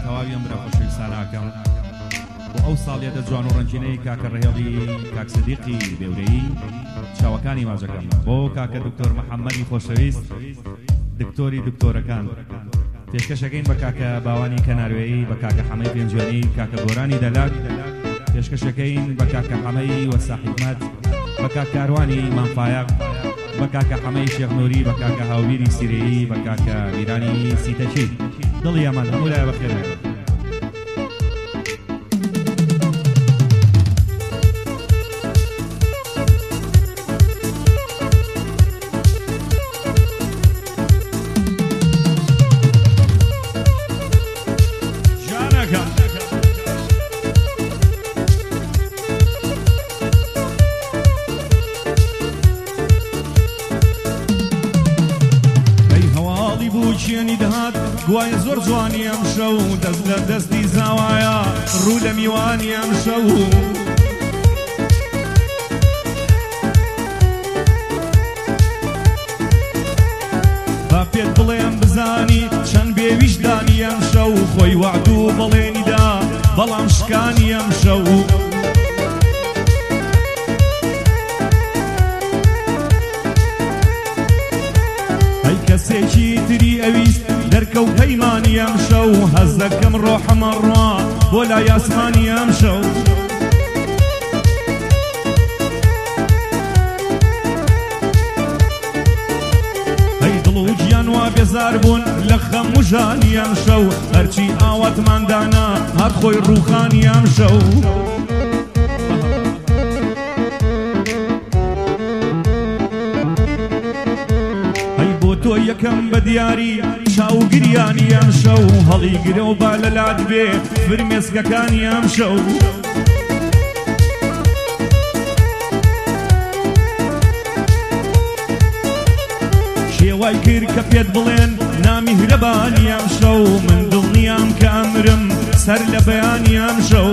تەواوی ئەم برا خۆشەویستانەکەم بۆ ئەو ساڵیەتە جوان و ڕەنجینەی کاکە ڕێهێڵی کاک سەدیقی بێورەیی چاوەکانی ماجەکەم بۆ کاکە دکتۆر محەممەدی خۆشەویست دکتۆری دکتۆرەکان پێشکەشەکەین بە کاکە باوانی کەناروێیی بە کاکە حەمەی پێنجوێنی کاکە گۆرانی دەلاک پێشکەشەکەین بە کاکە حەمەی وەساحیکمەت بە کاکە کاروانی مانفایەق بە کاکە حەمەی شێخنووری بە کاکە هاوبیری سیرەیی بە کاکە میرانی سیتەچی دڵی ئەمان هەموو لای بەخێر گوایە زۆر جوانی ئەم شەو دەست لە دەستی زاوایە ڕوو لە میوانی ئەم شەو با پێت بڵێم بزانی چەند بێویژدانی ئەم شەو خۆی وعد و بەڵێنیدا بەڵام شکانی ئەم شەو هەی کەسێکی تری ئەویست دەرکە و پەیمانی ئەم شەو هەز دەکەم ڕۆحەمە ڕوا بۆ لای ئاسمانی ئەم شەو هەی دڵ و گیان وا بێزار بوون لە خەم و ژانی ئەم شەو هەرچی ئاواتماندانا هات خۆی ڕووخانی ئەم شەو تۆ یەکەم بە دیاری چاوگریانی ئەم شەو هەڵی گرە و با لە لات بێ فرمێسکەکانی ئەم شەو شێوای کرد کە پێت بڵێن نامی هرەبانی ئەم شەو من دڵنیام کە ئەمرم سەر لە بەیانی ئەم شەو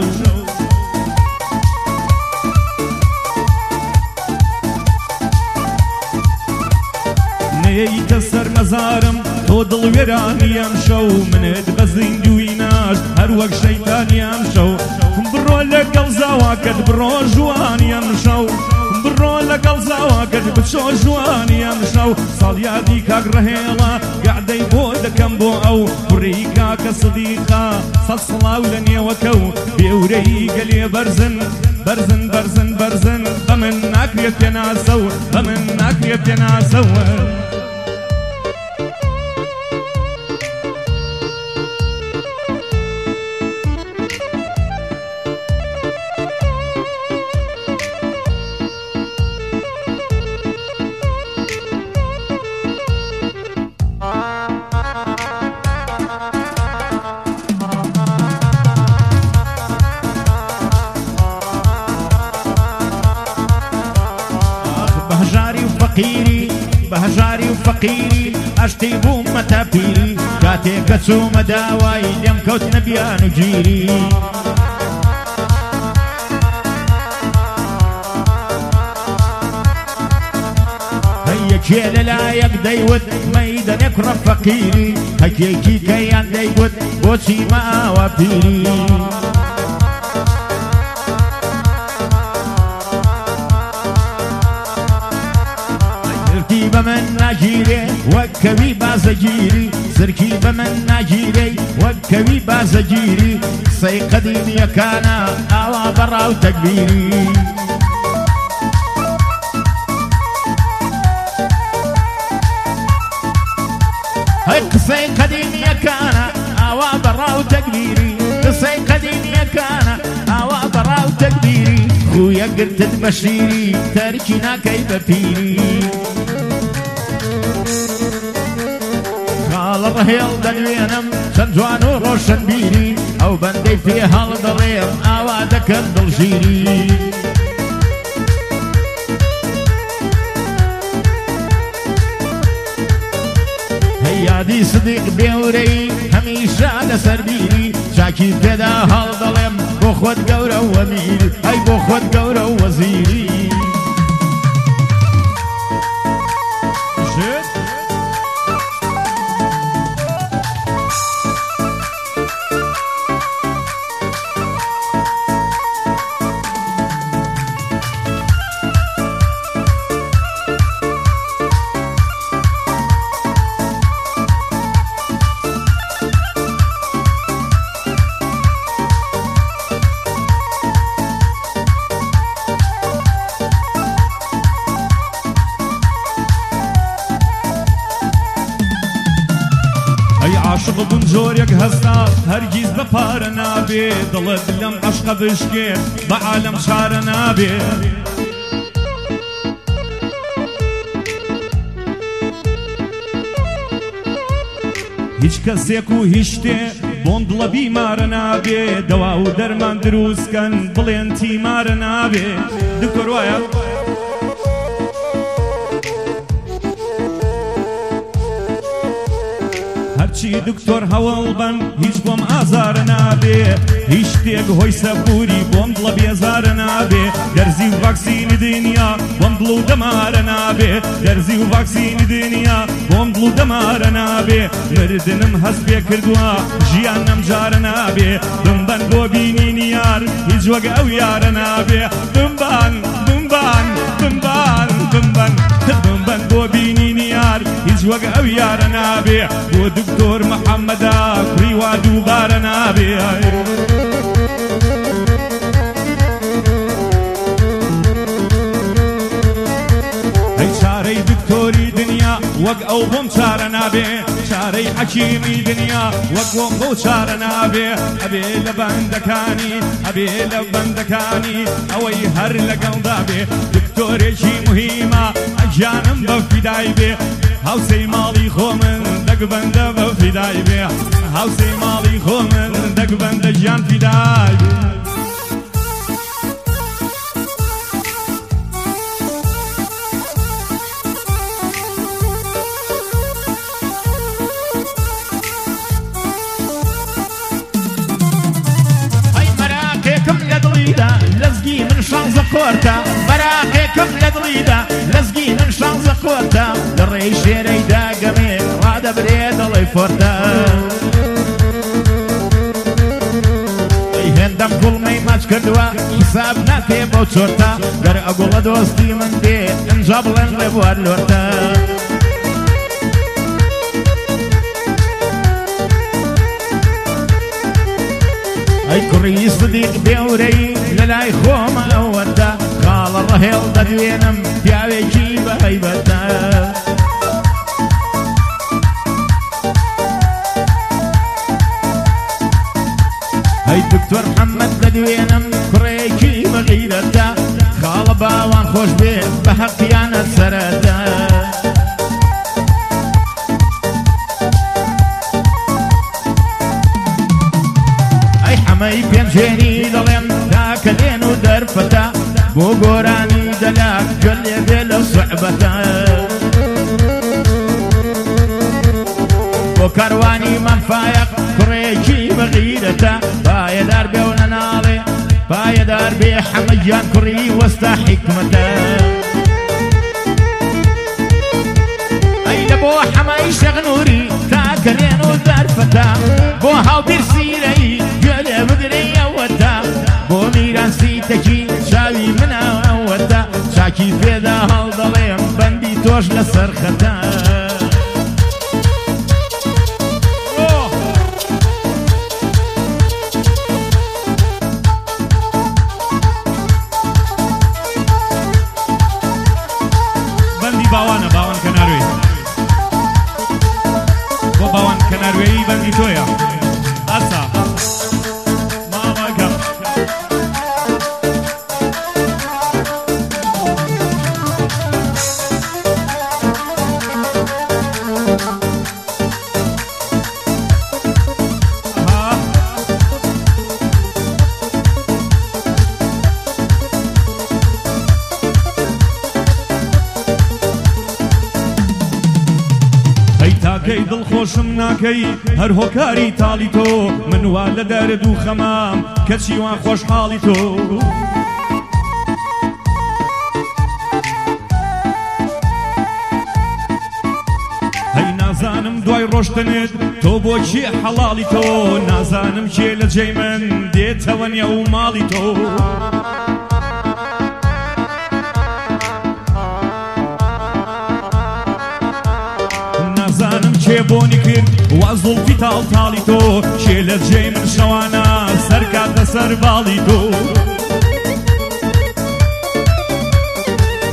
نەیەیتە سەر مەزارم تۆ دڵوێرانی ئەم شەو منت بە زیندوی ناش هەر وەک شەیتانی ئەم شەو بڕۆ لەگەڵ زاواکەت بڕۆ ژوانی ئەم شەو بڕۆ لەگەڵ زاواکەت بچۆ ژوانی ئەم شەو ساڵیادی کاک ڕەهێڵە گەعدەی بۆ دەکەم بۆ ئەو کوڕی کاکە سەدیقا سەد سڵاو لە نێوەکە و بێورەی گەلێ بەرزن بەرزن بەرزن بەرزن بە من ناکرێت پێناسە و بە من ناکرێت پێناسە و بەهەژاری و فەقیری ئەشتی بوومەتە پیری کاتێککە چوومە داوای لێم کەوتنە بیان و گیری هەیەکێ لەلایەک دەیوت مەیدەنێ کوڕە فەقیری هەکێکی کەیان دەیوت بۆچی ماوە پیری بە من ناگیرێ وەکەوی بازەگیری زرکی بە من ناگیرێ وەکەوی بازەگیری قسەی قەدیمیەکانە ئاوا بەڕاو تەکبیری هەی قسەی قەدیمیەکانە ئاوا بەڕاو تەکبیری قسەی قەدیمیەکانە ئاوا بەڕاو تەکبیری خویە گرتت بە شیری تەرکی ناکەی بە پیری خاڵە ڕەهێڵ دەنوێنم چەند جوان و ڕۆشنبیری ئەو بەندەی پێ هەڵ دەڵێم ئاوا دەکەم دڵگیری هەی یادی سدیق بێورەی هەمیشە لەسەر بیری چاکی پێدا هەڵ دەڵێم بۆ خۆت گەورە و وەمیر ئەی بۆ خۆت گەورە و وەزیری ببوون جۆرێک هەستا هەرگیز بە پارە نابێ دڵت لەم عەشقە بشکێ بە عالەم چارە نابێ هیچ کەسێک و هیچ شتێ بۆم دڵە بیمارە نابێ دەوا و دەرمان دروستکەن بڵێن تیمارە نابێ دکتۆر وایە هەرچی دکتۆر هەوڵ بن هیچ بۆم ئازارە نابێ هیچ شتێک هۆی سەبووری بۆم دڵە بێزارە نابێ دەرزی و ڤاکسینی دنیا بۆم دڵ و دەمارە نابێ دەرزی و ڤاکسینی دنیا بۆم دڵ و دەمارە نابێ مردنم هەست پێ کردووە ژیان نەمجارە نابێ بمبەن بۆ بینینی یار هیچ وەک ئەو یارە نابێ بمبەن بمبەن بمبەن بمبەن بمبەن بۆ بینینی یار هیچ وەک ئەو یارە نابێ بۆ دکتۆر محەممەدا کوڕی وا دووبارە نابێ ئەی چارەی دکتۆری دنیا وەک ئەو بۆم چارە نابێ چارەی حەکیمی دنیا وەک بۆم بۆ چارە نابێ ئەبێ لە بەندەکانی ئەبێ لە بەندەکانی ئەوەی هەر لەگەڵدا بێ دکتۆرێکی مهمە ئەگیانم بە فیدای بێ هاوسەی ماڵی خۆ من دەگبەندە بە فیدای بێ هاوسەی ماڵی خۆ من دەگبەندە گیان فیدای بێ لەزگی من شانزە کۆرتە بەراقێکم لە دڵیدا لەزگی من شانزە کۆرتە لە ڕێی شێرەی داگەمێ ڕادەبرێ دڵی فۆرتە هێندەم گوڵمەی ماچ کردووە حساب ناکێ بۆ چۆرتە گەر ئەگوڵە دۆستی من دێ ئەنجا بڵێن لێ بوار لۆرتە ئەی کوڕی سدیق بێورەی لەلای خۆمە ئەوەتە خاڵە ڕەهێڵ دەدوێنم پیاوێکی بە هەیبەتە ئەی دکتۆر محەممەد دەدوێنم کوڕێکی بە غیرەتە خاڵە باوان خۆش بێ بە حەقیانە سەرەتە ئەمەی پێنجێنی دەڵێم تاکە لێن و دەرفەتە بۆ گۆرانی دەلاک گەل لێ بێ لەو سوحبەتە بۆ کاروانی مەنفایەق کوڕێکی بەغیرەتە پایەدار بێ و نەناڵێ پایەدار بێ حەمەدیان کوڕی وەستا حیکمەتە ئەی لە بۆ حەمای شەغنووری تاکە لێن و دەرفەتە بۆ هاوبیر سیرەی گوێلێ بگرێ ئەوەتە بۆ میرانسی تەکی چاوی منە ئەوەتە چاکی پێدا هەڵدەڵێم بەندی تۆش لەسەر خەتە بەندی باوانە باوان کەناروێی بۆ باوان کەناروێی بەندی تۆیە ئاسا مامەکەم تاکەی دڵخۆشم ناکەی هەر هۆکاری تاڵی تۆ من وا لە دەرد و خەمام کەچی وان خۆشحاڵی تۆ هەی نازانم دوای ڕۆشتنت تۆ بۆچی حەڵاڵی تۆ نازانم کێ لە جێی من دێتەوە نێو ماڵی تۆ کێ بۆنی کرد وا زوڵفی تاڵتاڵی تۆ کێ لە جێی من شەوانە سەرکاتە سەر باڵی تۆ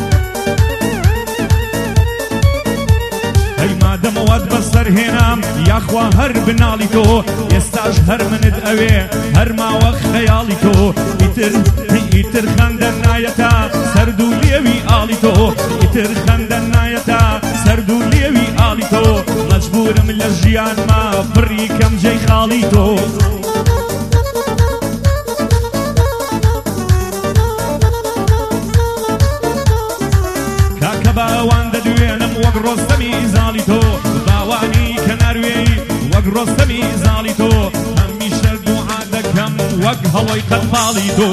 هەی مادەمەوەت بەسەر هێنام یاخوا هەر بناڵی تۆ ئێستاش هەر منت ئەوێ هەر ماوە خەیاڵی تۆ ئیتر خەندەن نایەتە سەرد و لێوی ئاڵی تۆ ئیتر خەندەن نایەتە سەرد و لێوی ئاڵی تۆ مەجبورم لە ژیانما پڕی کەم جێی خاڵی تۆ کاکە باوان دەدوێنم وەک ڕۆستەمی زاڵی تۆ باوانی کە ناروێی وەک ڕۆستەمی زاڵی تۆ هەمیشە دوعا دەکەم وەک هەڵۆی قەتماڵی تۆ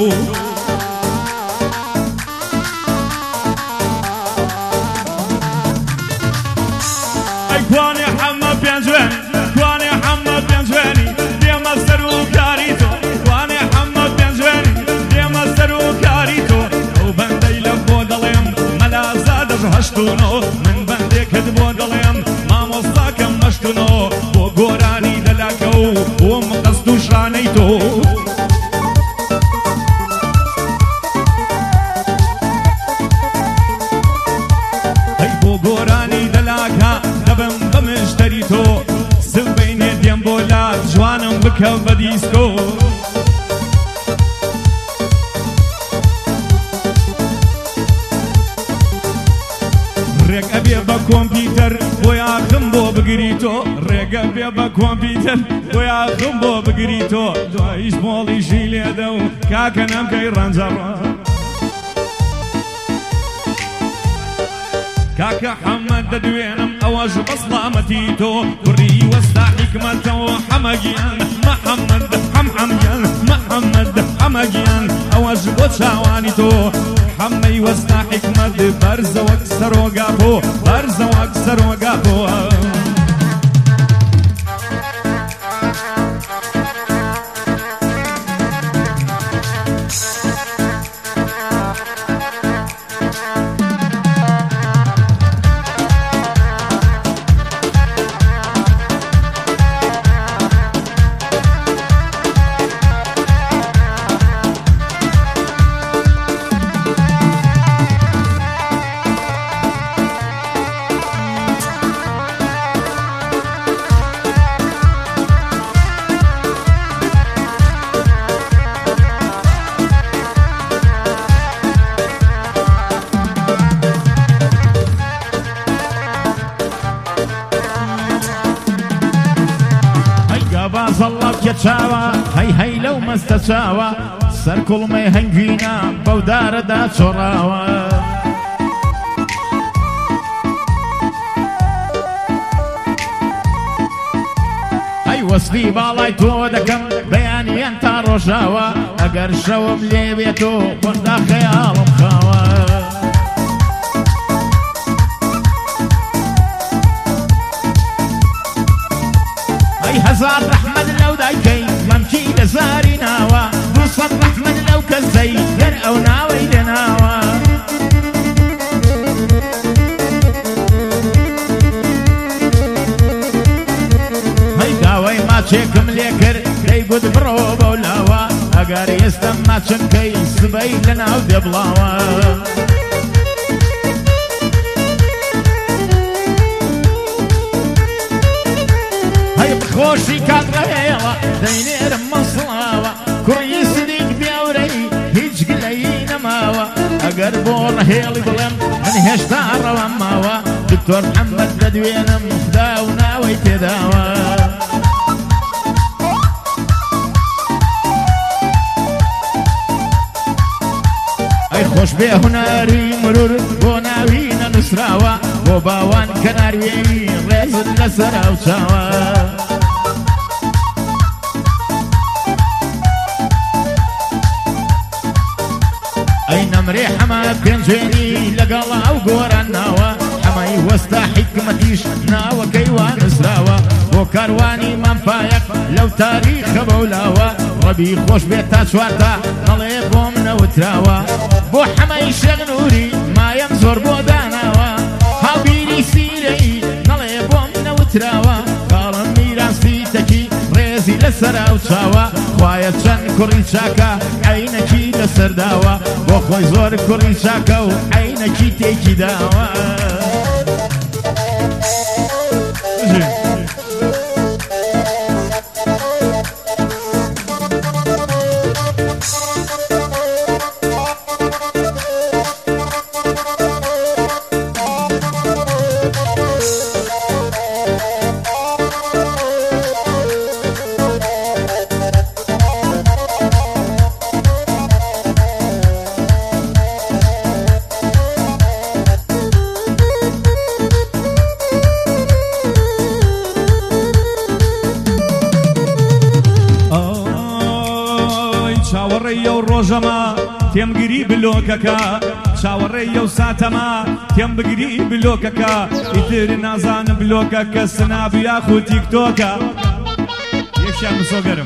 ئەی کوانێ حەمە پێنجوێن کوانێ حەمە پێنجوێنی دێمە سەر و کاری تۆ کوانێ حەمە پێنجوێنی دێمە سەر و کاری تۆ ئەو بەندەی لە بۆ دەڵێم مەلازە دەژهەشتونۆ من بەندێکت بۆ دەڵێم مامۆستاکەم مەشتونۆ بۆ گۆرانی دەلاکە و بۆم قەست و شانەی تۆ ئەی بۆ گۆرانی دەلاکە دەبم بە مشتەری تۆ سبەینێ دێم بۆ لات جوانم بکە بە دیسکۆ ڕێگە بێ بە کۆمپیوتەر بۆ یاخم بۆ بگری تۆ ڕێگە بێ بە کۆمپیوتەر بۆ یاخم بۆ بگری تۆ دوایش مۆڵیشی لێدە و کاکە نەمکەی ڕەنجەڕە کاکە حەمەد دەدوێنم ئەوەش بە سڵامەتی تۆ کوڕی وەستا حیکمەتەوە حەمەگیان مەحەممەد حەمحەمگیان مەحەممەد حەمەگیان ئەوەش بۆ چاوانی تۆ حەمەی وەستا حیکمەت بەرزە وەک سەرۆگا بۆ بەرزە وەک سەرۆگا بۆ بازەڵڵاو کێ چاوە هەی هەی لەو مەستە چاوە سەر کوڵمەی هەنگوینە بەو دارەدا چۆڕاوە هەی وەسفی باڵای تۆ دەکەم بەیانیان تا ڕۆژاوە ئەگەر شەوم لێ بێتۆ خۆشدا خەیاڵم خاوە هزار رحمد لو دايكي ممشي لزاري ناوا دوصد رحمد لو كزي ين او ناوي لناوا هاي داوي ما تشيكم ليكر كي قد برو بولاوا اقاري يستم ما تشنكي سبي لنا ودبلاوا خۆشی کات ڕهێڵە دەینێرم مەسڵاوە کوڕی سدیق بیاورەی هیچ گلەیی نەماوە ئەگەر بۆ ڕهێڵی بڵێم من هێشتا ڕەوام ماوە دکتۆر محەممەد دەدوێنم خدا و ناوەی تێداوە ئەی خۆش بێ هونەری مرور بۆ ناوی نەنووسراوە بۆ باوان کە ناروێی ڕێزت لەسەر ئەو چاوە ئەی نەمرێ حەمە پێنجێنی لەگەڵ ئەو گۆران ناوە حەمەی وەستا حیکمەتیش ناوەکەی وانووسراوە بۆ کاروانی مامپایەک لەو تاریخە بەولاوە ڕەبی خۆش بێت تا چوارتا نەڵێ بۆم نەوتراوە بۆ حەمەی شەغنووری مایم زۆر بۆ داناوە هاوبیری سیرەی نەڵێ بۆم نەوتراوە کاڵم میراسی تەکی ڕێزی لەسەر ئەو چاوە خوایە چەند کوڕی چاکە عینەکی لەسەر داوە بۆ خۆی زۆر کوڕی چاکە و عینەکی تێکی داوە ڕۆژەما تێم گری بلۆکەکە چاوەڕێیە و ساتەما تێم بگری بلۆکەکە ئیتر نازانم بلۆکە کە سناب یاخود تیکتۆکە یەکیان مسۆگەرم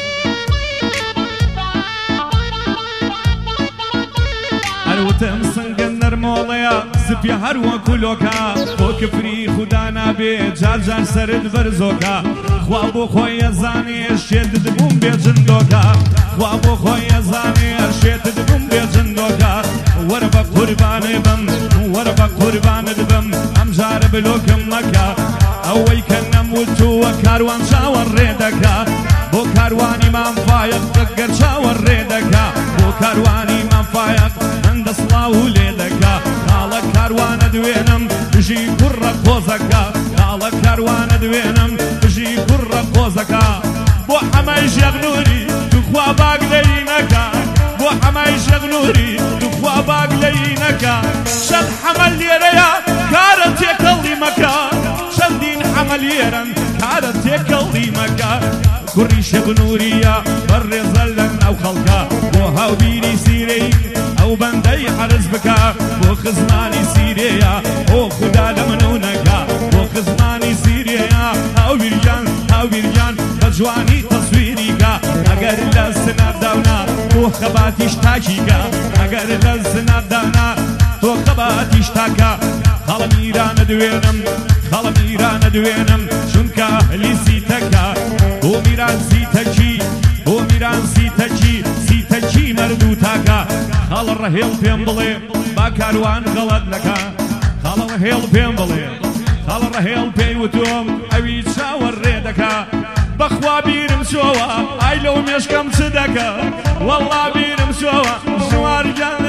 هەروتم سنگە نەرمۆڵەیە زپی هەروە کولۆکە بۆ کفری خوددا نابێ جار جار سرت بەرزۆکە خوا بۆ خۆی ئەزانێ شێتت بووم بێ جندۆکە خوا بۆ خۆی ئەزانێ شێتت بووم بێ جندۆکە وەرە بە قوربانێ بم وەرە بە قوربانت بم ئەم جارە بلۆکم مەکە ئەوەی کە نەموتووە کاروان چاوەڕێ دەکا بۆ کاروانی مامفایەق دەگەر چاوەڕێ دەکا بۆ کاروانی مامفایەق هەندە سڵاو لێ دەکا کاڵە کاروانە دوێنم بژی کوڕە قۆزەکە کاڵە کاروانە دوێنم بژی کوڕە قۆزەکە بۆ حەمای ژەغنووری توخوا باگ لەی نەکا بۆ حەمای ژەغنووری توخوا باگ لەی نەکا شەد حەمە لێرەیە کارە تێکەڵی مەکە چەندین حەمە لێرەن کارە تێکەڵی مەکە کوڕی شەغنووریە بەڕێزە لە ناو خەڵکە بۆ هاوبیری سیرەی ئەو بەندەی عەرز بکە بۆ خزمانی سیرەیە ئۆ خودا لە منونەکە بۆ خزمانی سیرەیە هاوبیریان بە جوانی تەسویریکە ئەگەر لە سنابداونا تۆ خەباتیش تاکیکە ئەگەر لە سنابدانا تۆ خەباتیش تاکە خەڵە میرانە دوێنم خەڵە میرانە دوێنم چونکە هەلی سیتەکە بۆ میران سیتەکی بۆ میران سیتەکی مەردوو تاکە خەڵە ڕەهێڵ پێم بڵێ با کاروان غەڵەت نەکە خەڵە ڕەهێڵ پێم بڵێ خەڵە ڕەهێڵ پێی وتۆم ئەوی چاوەڕێ دەکا بەخوا بیرم چۆوە ئای لەو مێشکەم چ دەکە وەڵڵا بیرم چۆوە ژوارگیان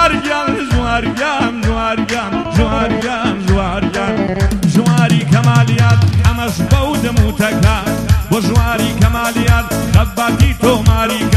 ژواری کەمالیات ئەمەش بەو دەموتەکە بۆ ژواری کەمالیات خەباتی تۆماری